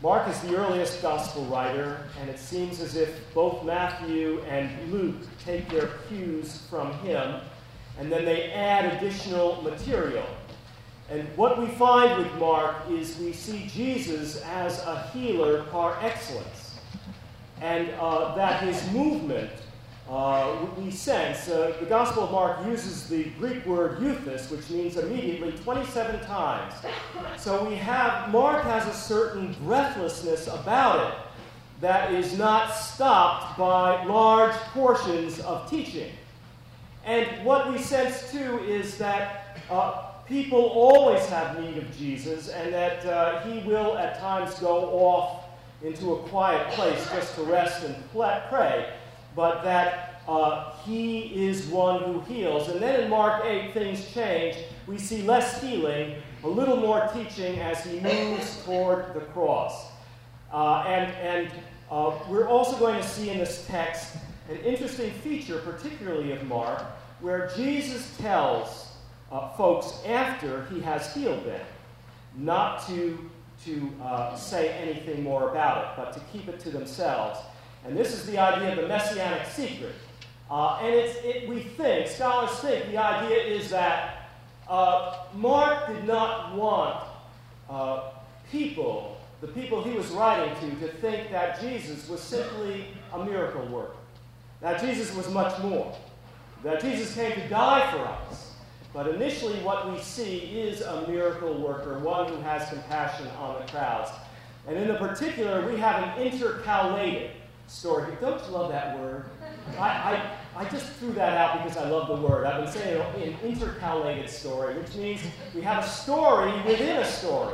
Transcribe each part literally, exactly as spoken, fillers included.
Mark is the earliest gospel writer, and it seems as if both Matthew and Luke take their cues from him, and then they add additional material. And what we find with Mark is we see Jesus as a healer par excellence, and uh, that his movement, uh, we sense, uh, the Gospel of Mark uses the Greek word euthys, which means immediately, twenty-seven times. So we have, Mark has a certain breathlessness about it that is not stopped by large portions of teaching. And what we sense, too, is that uh, people always have need of Jesus, and that uh, he will at times go off into a quiet place just to rest and pray, but that uh, he is one who heals. And then in Mark eight, things change. We see less healing, a little more teaching as he moves toward the cross. Uh, and and uh, we're also going to see in this text an interesting feature, particularly of Mark, where Jesus tells uh, folks after he has healed them not to, to uh, say anything more about it, but to keep it to themselves. And this is the idea of the messianic secret. Uh, and it's, it, we think, scholars think, the idea is that uh, Mark did not want uh, people, the people he was writing to, to think that Jesus was simply a miracle worker. That Jesus was much more. That Jesus came to die for us. But initially what we see is a miracle worker, one who has compassion on the crowds. And in the particular, we have an intercalated story. Don't you love that word? I, I, I just threw that out because I love the word. I've been saying an intercalated story, which means we have a story within a story.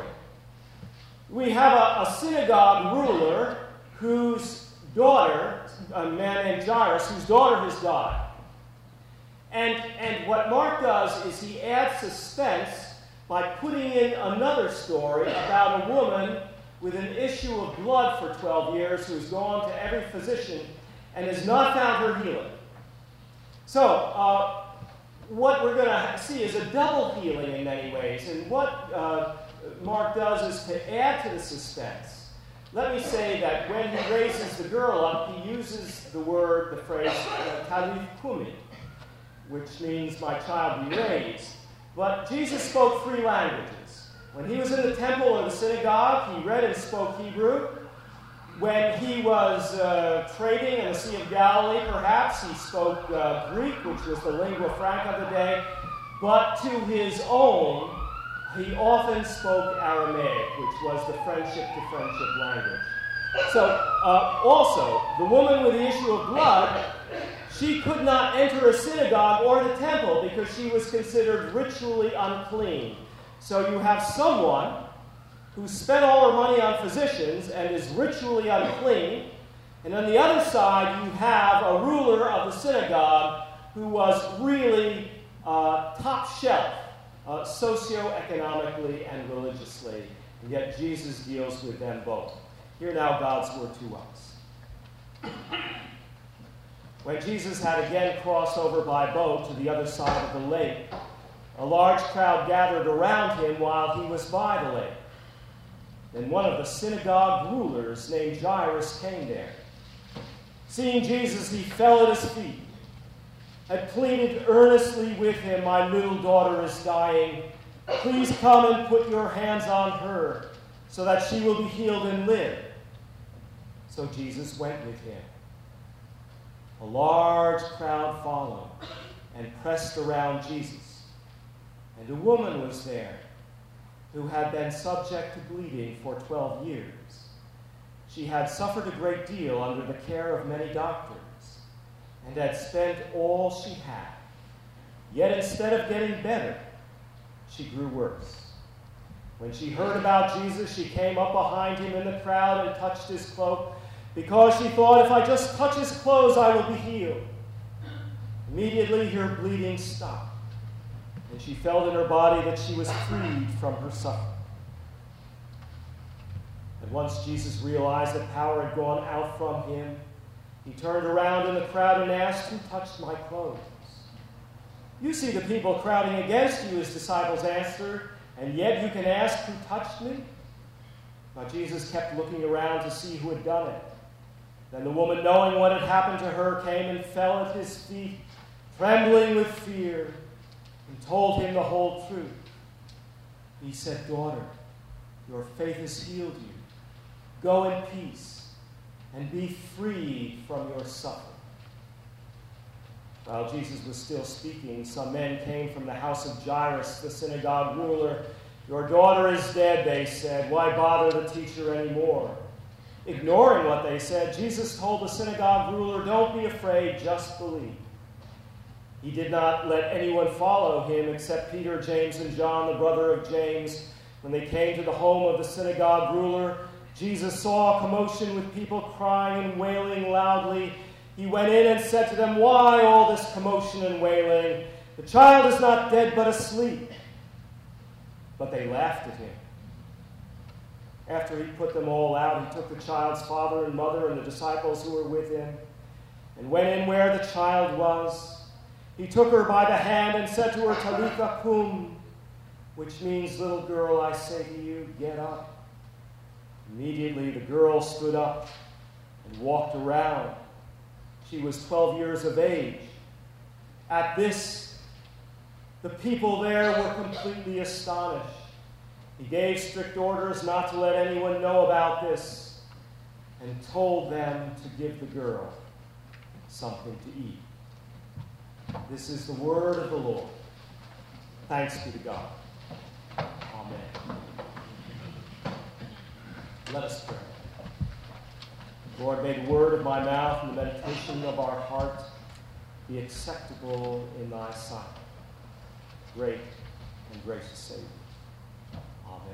We have a, a synagogue ruler whose daughter, a man named Jairus, whose daughter has died. And, and what Mark does is he adds suspense by putting in another story about a woman with an issue of blood for twelve years who's gone to every physician and has not found her healing. So, uh, what we're going to see is a double healing in many ways. And what uh, Mark does is to add to the suspense. Let me say that when he raises the girl up, he uses the word, the phrase, talith kumi, which means my child be raised. But Jesus spoke three languages. When he was in the temple or the synagogue, he read and spoke Hebrew. When he was uh, trading in the Sea of Galilee, perhaps, he spoke uh, Greek, which was the lingua franca of the day. But to his own, he often spoke Aramaic, which was the friendship-to-friendship language. So, uh, also, the woman with the issue of blood, she could not enter a synagogue or the temple because she was considered ritually unclean. So you have someone who spent all her money on physicians and is ritually unclean, and on the other side you have a ruler of the synagogue who was really uh, top shelf, uh, socioeconomically and religiously, and yet Jesus deals with them both. Hear now God's word to us. When Jesus had again crossed over by boat to the other side of the lake, a large crowd gathered around him while he was by the lake. Then one of the synagogue rulers named Jairus came there. Seeing Jesus, he fell at his feet, had pleaded earnestly with him, "My little daughter is dying. Please come and put your hands on her, so that she will be healed and live." So Jesus went with him. A large crowd followed and pressed around Jesus. And a woman was there who had been subject to bleeding for twelve years. She had suffered a great deal under the care of many doctors and had spent all she had. Yet instead of getting better, she grew worse. When she heard about Jesus, she came up behind him in the crowd and touched his cloak, because she thought, if I just touch his clothes, I will be healed. Immediately her bleeding stopped, and she felt in her body that she was freed from her suffering. And once Jesus realized that power had gone out from him, he turned around in the crowd and asked, "Who touched my clothes?" "You see the people crowding against you," his disciples answered, "and yet you can ask, 'Who touched me?'" Now Jesus kept looking around to see who had done it. Then the woman, knowing what had happened to her, came and fell at his feet, trembling with fear, and told him the whole truth. He said, "Daughter, your faith has healed you. Go in peace and be freed from your suffering." While Jesus was still speaking, some men came from the house of Jairus, the synagogue ruler. "Your daughter is dead," they said. "Why bother the teacher anymore?" Ignoring what they said, Jesus told the synagogue ruler, "Don't be afraid, just believe." He did not let anyone follow him except Peter, James, and John, the brother of James. When they came to the home of the synagogue ruler, Jesus saw a commotion with people crying and wailing loudly. He went in and said to them, "Why all this commotion and wailing? The child is not dead but asleep." But they laughed at him. After he put them all out, he took the child's father and mother and the disciples who were with him and went in where the child was. He took her by the hand and said to her, "Talitha cum," which means, "Little girl, I say to you, get up." Immediately the girl stood up and walked around. She was twelve years of age. At this, the people there were completely astonished. He gave strict orders not to let anyone know about this and told them to give the girl something to eat. This is the word of the Lord. Thanks be to God. Amen. Let us pray. Lord, may the word of my mouth and the meditation of our heart be acceptable in thy sight. Great and gracious Savior. Amen.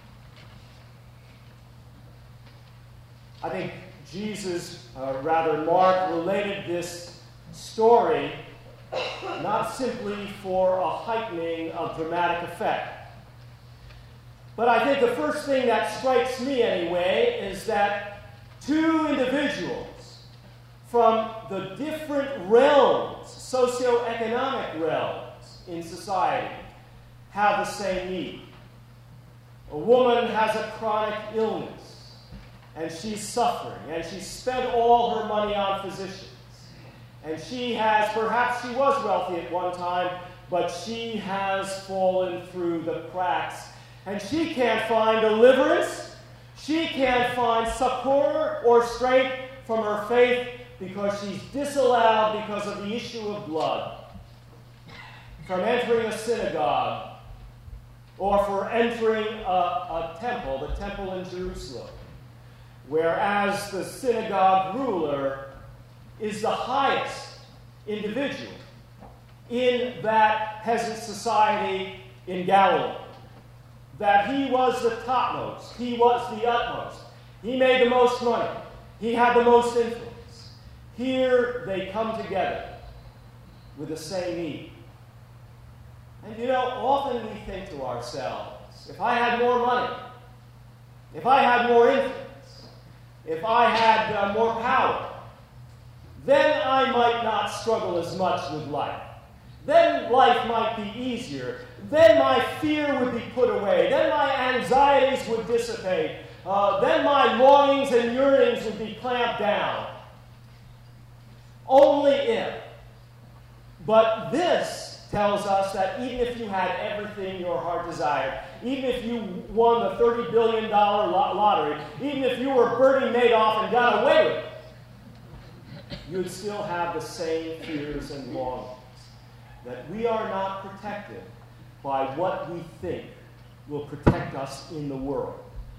I think Jesus, uh, rather Mark, related this story not simply for a heightening of dramatic effect. But I think the first thing that strikes me anyway is that two individuals from the different realms, socioeconomic realms in society, have the same need. A woman has a chronic illness, and she's suffering, and she's spent all her money on physicians. And she has, perhaps she was wealthy at one time, but she has fallen through the cracks. And she can't find deliverance. She can't find succor or strength from her faith because she's disallowed because of the issue of blood from entering a synagogue or for entering a, a temple, the temple in Jerusalem, whereas the synagogue ruler is the highest individual in that peasant society in Galilee. That he was the topmost, he was the utmost. He made the most money. He had the most influence. Here they come together with the same need. And you know, often we think to ourselves, if I had more money, if I had more influence, if I had uh, more power, then I might not struggle as much with life. Then life might be easier. Then my fear would be put away. Then my anxieties would dissipate. Uh, then my longings and yearnings would be clamped down. Only if. But this tells us that even if you had everything your heart desired, even if you won the thirty billion dollars lottery, even if you were Bernie Madoff and got away with it, you would still have the same fears and longings. That we are not protected by what we think will protect us in the world.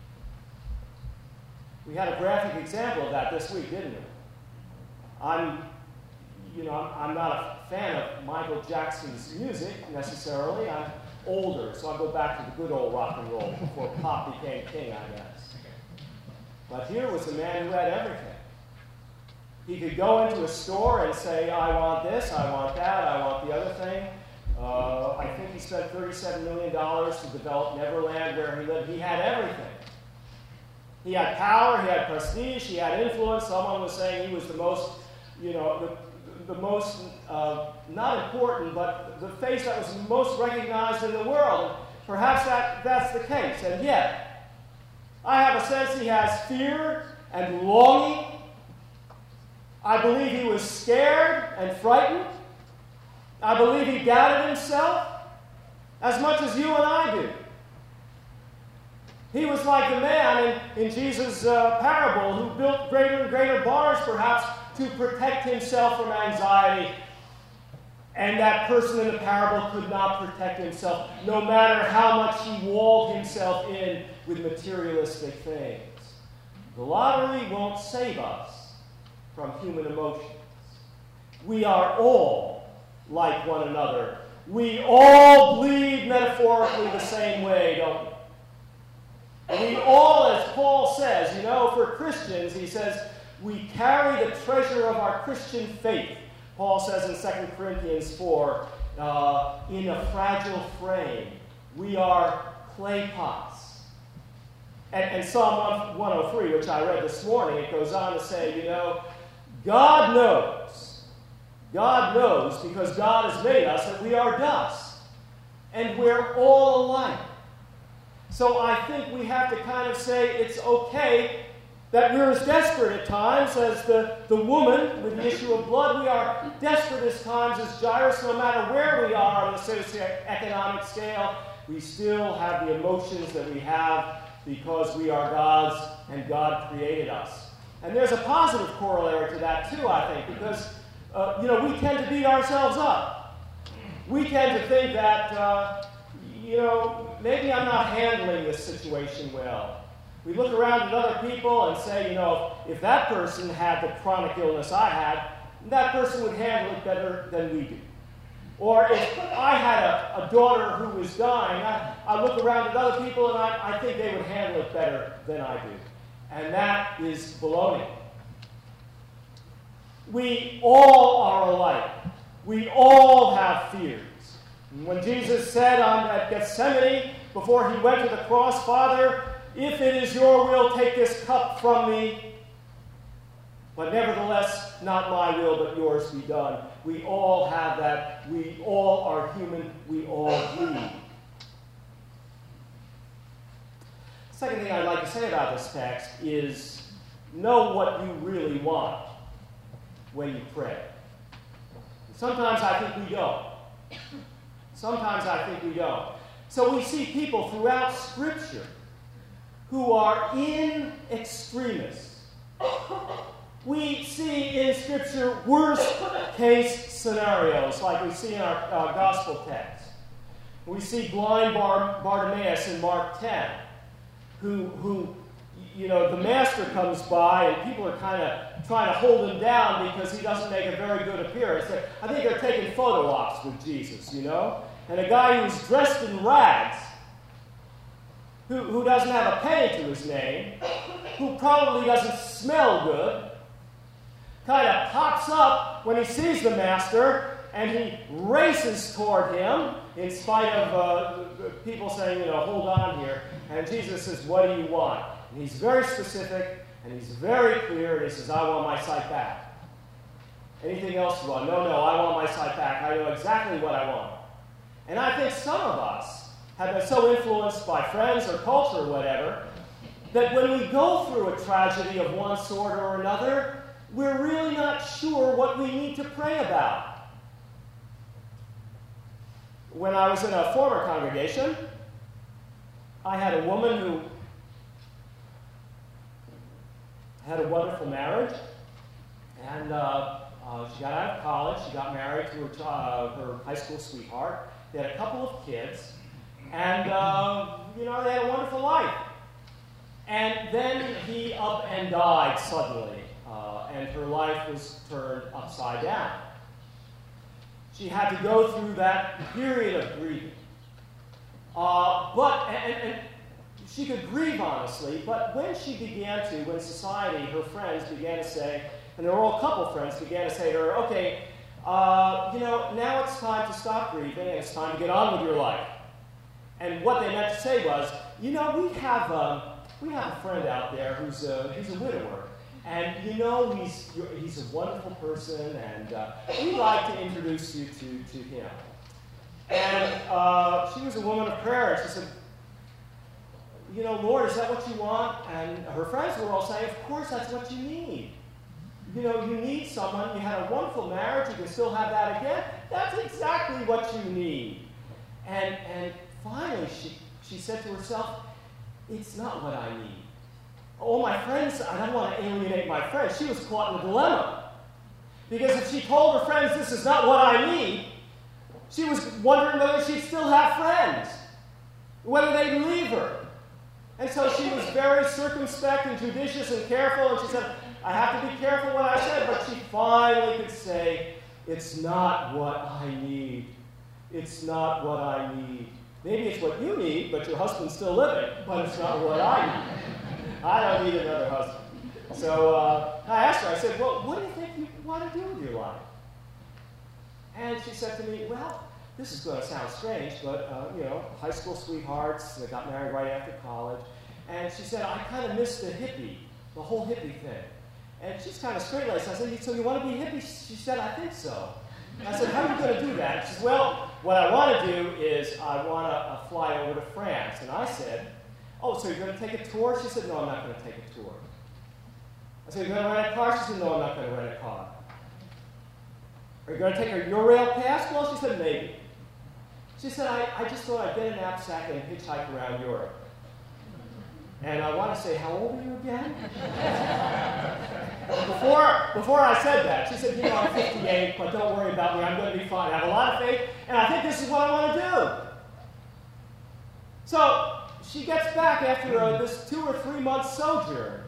We had a graphic example of that this week, didn't we? I'm, you know, I'm, I'm not a fan of Michael Jackson's music necessarily. I'm older, so I go back to the good old rock and roll before pop became king, I guess. But here was a man who had everything. He could go into a store and say, I want this, I want that, I want the other thing. Uh, I think he spent thirty-seven million dollars to develop Neverland where he lived. He had everything. He had power, he had prestige, he had influence. Someone was saying he was the most, you know, the, the most, uh, not important, but the face that was most recognized in the world. And perhaps that, that's the case. And yet, I have a sense he has fear and longing. I believe he was scared and frightened. I believe he doubted himself as much as you and I do. He was like the man in, in Jesus' uh, parable who built greater and greater barns, perhaps, to protect himself from anxiety. And that person in the parable could not protect himself, no matter how much he walled himself in with materialistic things. The lottery won't save us from human emotions. We are all like one another. We all bleed metaphorically the same way, don't we? We all, as Paul says, you know, for Christians, he says, we carry the treasure of our Christian faith. Paul says in Second Corinthians four, uh, in a fragile frame. We are clay pots. And, and Psalm one oh three, which I read this morning, it goes on to say, you know, God knows. God knows because God has made us that we are dust. And we're all alike. So I think we have to kind of say it's okay that we're as desperate at times as the, the woman with the issue of blood. We are desperate at times as Jairus. No matter where we are on the socioeconomic scale, we still have the emotions that we have because we are God's and God created us. And there's a positive corollary to that too, I think, because uh, you know, we tend to beat ourselves up. We tend to think that, uh, you know, maybe I'm not handling this situation well. We look around at other people and say, you know, if, if that person had the chronic illness I had, that person would handle it better than we do. Or if I had a, a daughter who was dying, I, I look around at other people and I, I think they would handle it better than I do. And that is baloney. We all are alike. We all have fears. When Jesus said on, at Gethsemane, before he went to the cross, Father, if it is your will, take this cup from me. But nevertheless, not my will, but yours be done. We all have that. We all are human. We all bleed. Second thing I'd like to say about this text is know what you really want when you pray. Sometimes I think we don't. Sometimes I think we don't. So we see people throughout Scripture who are in extremis. We see in Scripture worst-case scenarios, like we see in our uh, gospel text. We see blind Bar- Bartimaeus in Mark ten, who, who, you know, the master comes by and people are kind of trying to hold him down because he doesn't make a very good appearance. They're, I think they're taking photo ops with Jesus, you know? And a guy who's dressed in rags, who, who doesn't have a penny to his name, who probably doesn't smell good, kind of pops up when he sees the master, and he races toward him, in spite of uh, people saying, you know, hold on here. And Jesus says, what do you want? And he's very specific, and he's very clear, and he says, I want my sight back. Anything else you want? No, no, I want my sight back. I know exactly what I want. And I think some of us have been so influenced by friends or culture or whatever, that when we go through a tragedy of one sort or another, we're really not sure what we need to pray about. When I was in a former congregation, I had a woman who had a wonderful marriage, and uh, uh, she got out of college, she got married to her, uh, her high school sweetheart. They had a couple of kids, and, uh, you know, they had a wonderful life. And then he up and died suddenly, uh, and her life was turned upside down. She had to go through that period of grieving. Uh, but, and, and she could grieve honestly, but when she began to, when society, her friends began to say, and there were all couple friends, began to say to her, okay, Uh, you know, now it's time to stop grieving and it's time to get on with your life. And what they meant to say was, you know, we have um, we have a friend out there who's a, he's a widower, and you know he's he's a wonderful person, and uh, we'd like to introduce you to, to him. And uh, she was a woman of prayer, and she said, you know, Lord, is that what you want? And her friends were all saying, of course, that's what you need. You know, you need someone. You had a wonderful marriage. You can still have that again. That's exactly what you need. And, and finally, she, she said to herself, it's not what I need. Oh, my friends, I don't want to alienate my friends. She was caught in a dilemma. Because if she told her friends, this is not what I need, she was wondering whether she'd still have friends, whether they'd leave her. And so she was very circumspect and judicious and careful, and she said, I have to be careful what I said, but she finally could say, it's not what I need. It's not what I need. Maybe it's what you need, but your husband's still living, but it's not what I need. I don't need another husband. So uh, I asked her, I said, well, what do you think you want to do with your life? And she said to me, well, this is going to sound strange, but, uh, you know, high school sweethearts, they got married right after college. And she said, I kind of missed the hippie, the whole hippie thing. And she's kind of straight-laced. I said, so you want to be a hippie? She said, I think so. And I said, how are you going to do that? She said, well, what I want to do is I want to uh, fly over to France. And I said, oh, so you're going to take a tour? She said, no, I'm not going to take a tour. I said, you're going to rent a car? She said, no, I'm not going to rent a car. Are you going to take a Eurail pass? Well, she said, maybe. She said, I, I just thought I'd get a knapsack and hitchhike around Europe. And I want to say, how old are you again? before, before I said that, she said, you know, I'm fifty-eight, but don't worry about me. I'm going to be fine. I have a lot of faith, and I think this is what I want to do. So she gets back after uh, this two or three month sojourn.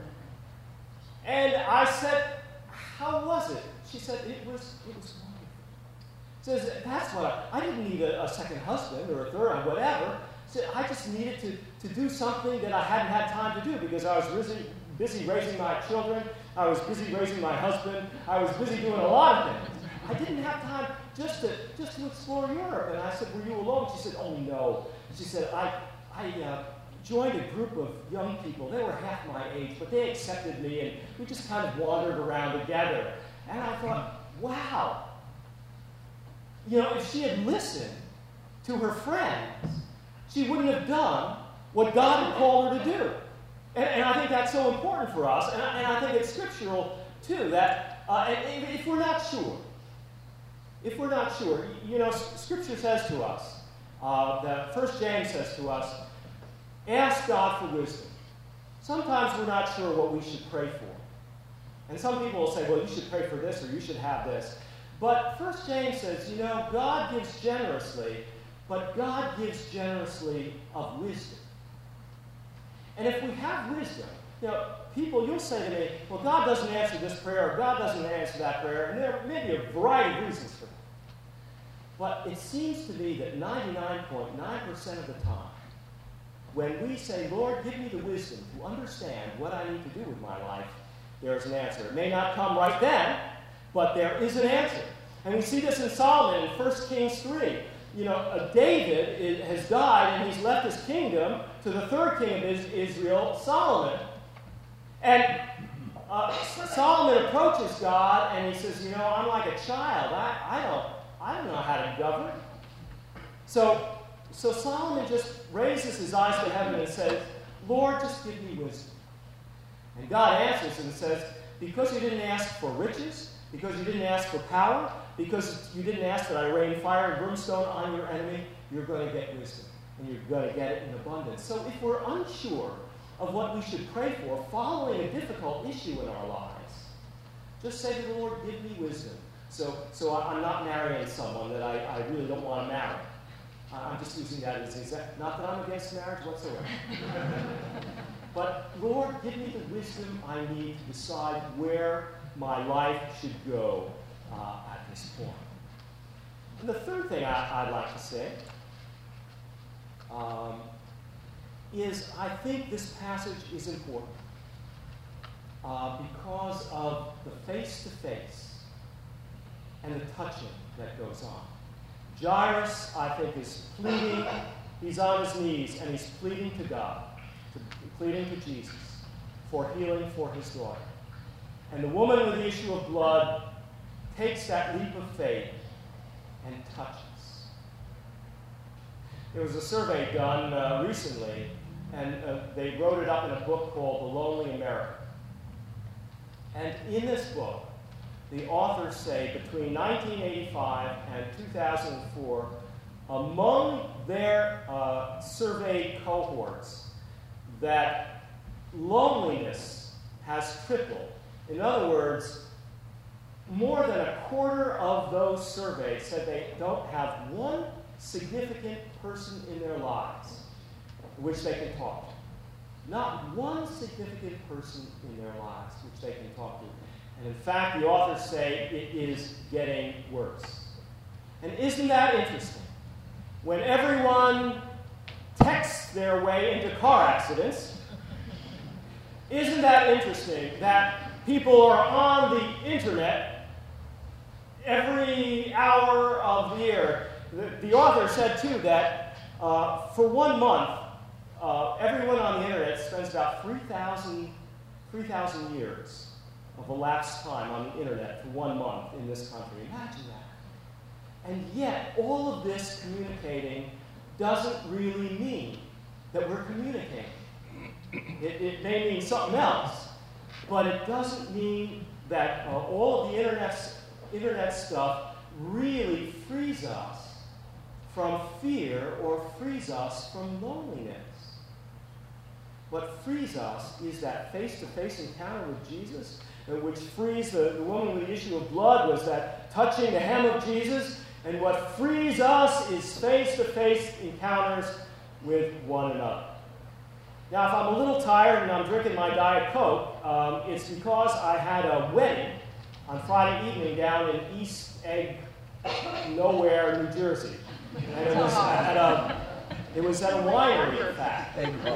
And I said, how was it? She said, it was, it was wonderful. Says, that's what I, I didn't need a, a second husband or a third or whatever. So I just needed to, to do something that I hadn't had time to do because I was busy, busy raising my children. I was busy raising my husband. I was busy doing a lot of things. I didn't have time just to just to explore Europe. And I said, were you alone? She said, oh, no. She said, I, I uh, joined a group of young people. They were half my age, but they accepted me, and we just kind of wandered around together. And I thought, wow. You know, if she had listened to her friends, she wouldn't have done what God had called her to do. And, and I think that's so important for us, and I, and I think it's scriptural, too, that uh, and if we're not sure, if we're not sure, you know, Scripture says to us, uh, that First James says to us, ask God for wisdom. Sometimes we're not sure what we should pray for. And some people will say, well, you should pray for this, or you should have this. But First James says, you know, God gives generously, but God gives generously of wisdom. And if we have wisdom, you know, people, you'll say to me, well, God doesn't answer this prayer, or God doesn't answer that prayer, and there may be a variety of reasons for that. But it seems to me that ninety-nine point nine percent of the time, when we say, Lord, give me the wisdom to understand what I need to do with my life, there's an answer. It may not come right then, but there is an answer. And we see this in Solomon in First Kings three. You know, uh, David is, has died, and he's left his kingdom to the third king of Israel, Solomon. And uh, Solomon approaches God, and he says, you know, I'm like a child. I, I, don't, I don't know how to govern. So, so Solomon just raises his eyes to heaven and says, Lord, just give me wisdom. And God answers and says, because you didn't ask for riches, because you didn't ask for power, because you didn't ask that I rain fire and brimstone on your enemy, you're going to get wisdom, and you're going to get it in abundance. So if we're unsure of what we should pray for following a difficult issue in our lives, just say to the Lord, give me wisdom. So, so I'm not marrying someone that I, I really don't want to marry. I'm just using that as an example. Not that I'm against marriage whatsoever. But Lord, give me the wisdom I need to decide where my life should go uh, at this point. And the third thing I, I'd like to say um, is I think this passage is important uh, because of the face-to-face and the touching that goes on. Jairus, I think, is pleading. He's on his knees, and he's pleading to God, to, pleading to Jesus for healing for his daughter. And the woman with the issue of blood takes that leap of faith and touches. There was a survey done uh, recently and uh, they wrote it up in a book called The Lonely American. And in this book, the authors say between nineteen eighty-five and two thousand four, among their uh, surveyed cohorts, that loneliness has tripled. In other words, more than a quarter of those surveyed said they don't have one significant person in their lives which they can talk to. Not one significant person in their lives which they can talk to. And in fact, the authors say it is getting worse. And isn't that interesting? When everyone texts their way into car accidents, isn't that interesting that people are on the internet every hour of the year? The, the author said, too, that uh, for one month, uh, everyone on the internet spends about three thousand years of elapsed time on the internet for one month in this country. Imagine that. And yet, all of this communicating doesn't really mean that we're communicating. It, it may mean something else, but it doesn't mean that uh, all of the internet, internet stuff really frees us from fear or frees us from loneliness. What frees us is that face-to-face encounter with Jesus, which frees the, the woman with the issue of blood was that touching the hem of Jesus, and what frees us is face-to-face encounters with one another. Now, if I'm a little tired and I'm drinking my Diet Coke, um, it's because I had a wedding on Friday evening down in East Egg, nowhere, New Jersey. And it was at a, it was at a winery, in fact.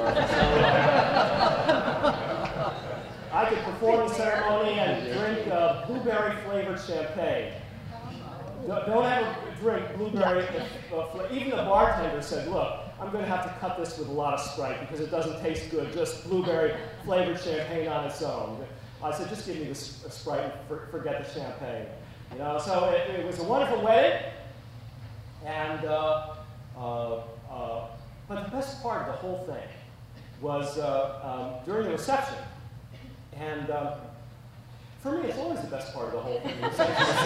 I could perform the ceremony and drink uh, blueberry-flavored champagne. Don't, don't ever drink blueberry. Uh, flavor. Even the bartender said, look, I'm going to have to cut this with a lot of Sprite because it doesn't taste good, just blueberry-flavored champagne on its own. I said, just give me the Sprite and for, forget the champagne. You know, so it, it was a wonderful wedding. And, uh, uh, uh, but the best part of the whole thing was uh, um, during the reception. And um, for me, it's always the best part of the whole thing. That's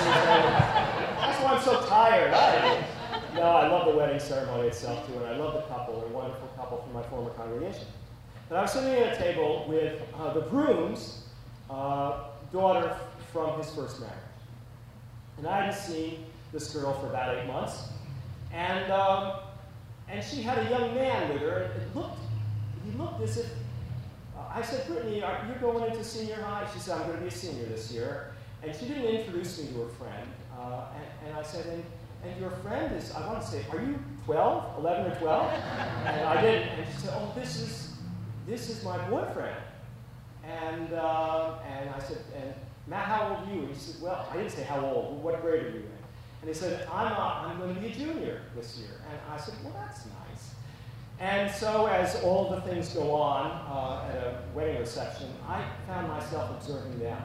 why I'm so tired. I, no, I love the wedding ceremony itself, too, and I love the couple. They're a wonderful couple from my former congregation. But I was sitting at a table with uh, the groom's uh, daughter from his first marriage. And I hadn't seen this girl for about eight months. And, um, and she had a young man with her, and it looked, he looked as if, uh, I said, Brittany, are you going into senior high? She said, I'm going to be a senior this year. And she didn't introduce me to her friend. Uh, and, and I said, and, and your friend is, I want to say, are you twelve, eleven or twelve? And I didn't. And she said, oh, this is, this is my boyfriend. And, uh, and I said, and Matt, how old are you? And he said, well, I didn't say how old, what grade are you in? And he said, I'm, uh, I'm going to be a junior this year. And I said, well, that's nice. And so as all the things go on uh, at a wedding reception, I found myself observing them.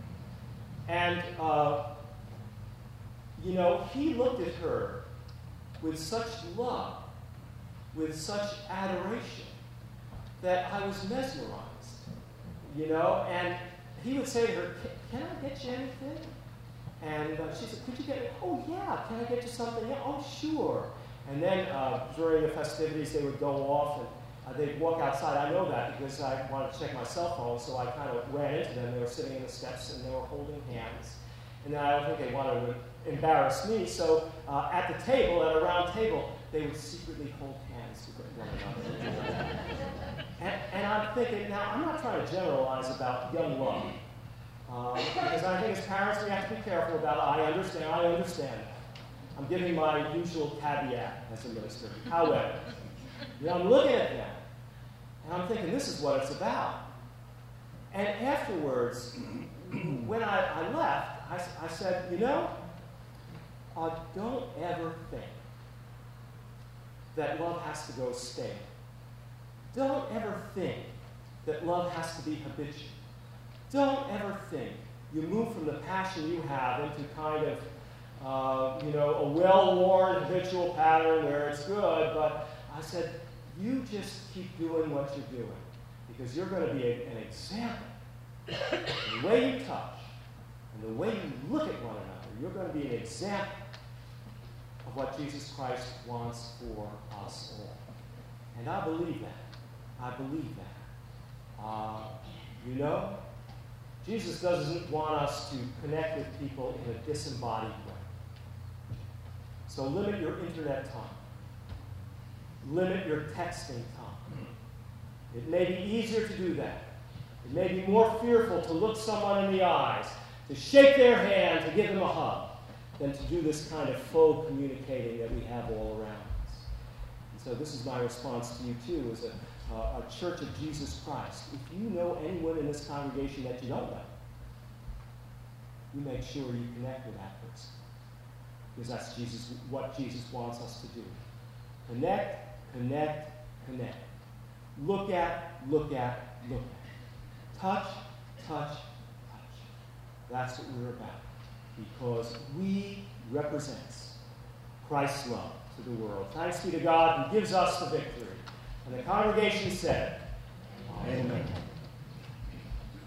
And, uh, you know, he looked at her with such love, with such adoration, that I was mesmerized, you know? And he would say to her, can I get you anything? And uh, she said, could you get me? Oh, yeah, can I get you something? Yeah, oh, sure. And then uh, during the festivities, they would go off, and uh, they'd walk outside. I know that because I wanted to check my cell phone, so I kind of ran into them. They were sitting in the steps, and they were holding hands. And then I don't think they wanted to embarrass me, so uh, at the table, at a round table, they would secretly hold hands with one another. and, and I'm thinking, now, I'm not trying to generalize about young love. Um, because I think as parents we have to be careful about it. I understand, I understand. I'm giving my usual caveat as a minister. However, you know, I'm looking at them, and I'm thinking, this is what it's about. And afterwards, when I, I left, I, I said, you know, uh, don't ever think that love has to go stale. Don't ever think that love has to be habitual. Don't ever think you move from the passion you have into kind of, uh, you know, a well-worn habitual pattern where it's good. But I said, you just keep doing what you're doing, because you're going to be a, an example. The way you touch and the way you look at one another, you're going to be an example of what Jesus Christ wants for us all. And I believe that. I believe that. Uh, you know, Jesus doesn't want us to connect with people in a disembodied way. So limit your internet time. Limit your texting time. It may be easier to do that. It may be more fearful to look someone in the eyes, to shake their hand, to give them a hug, than to do this kind of faux communicating that we have all around us. And so this is my response to you, too, as a, uh, a Church of Jesus Christ. If you know anyone in this congregation that you don't know, you make sure you connect with that person. Because that's Jesus, what Jesus wants us to do. Connect, connect, connect. Look at, look at, look at. Touch, touch, touch. That's what we're about. Because we represent Christ's love to the world. Thanks be to God who gives us the victory. And the congregation said, Amen. Amen.